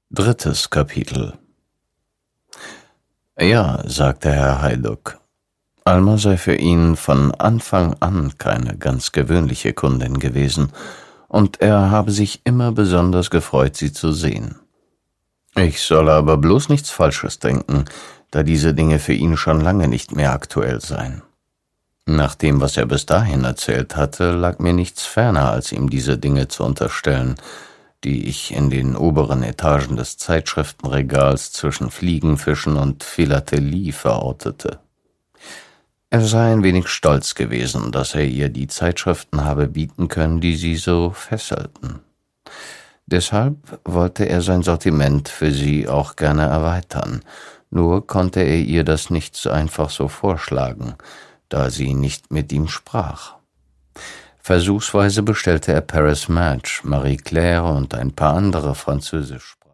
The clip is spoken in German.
Drittes Kapitel. Ja, sagte Herr Haydock. Alma sei für ihn von Anfang an keine ganz gewöhnliche Kundin gewesen, und er habe sich immer besonders gefreut, sie zu sehen. Ich solle aber bloß nichts Falsches denken, da diese Dinge für ihn schon lange nicht mehr aktuell seien. Nach dem, was er bis dahin erzählt hatte, lag mir nichts ferner, als ihm diese Dinge zu unterstellen, die ich in den oberen Etagen des Zeitschriftenregals zwischen Fliegenfischen und Philatelie verortete. Er sei ein wenig stolz gewesen, dass er ihr die Zeitschriften habe bieten können, die sie so fesselten. Deshalb wollte er sein Sortiment für sie auch gerne erweitern, nur konnte er ihr das nicht so einfach so vorschlagen, da sie nicht mit ihm sprach. Versuchsweise bestellte er Paris Match, Marie Claire und ein paar andere französisch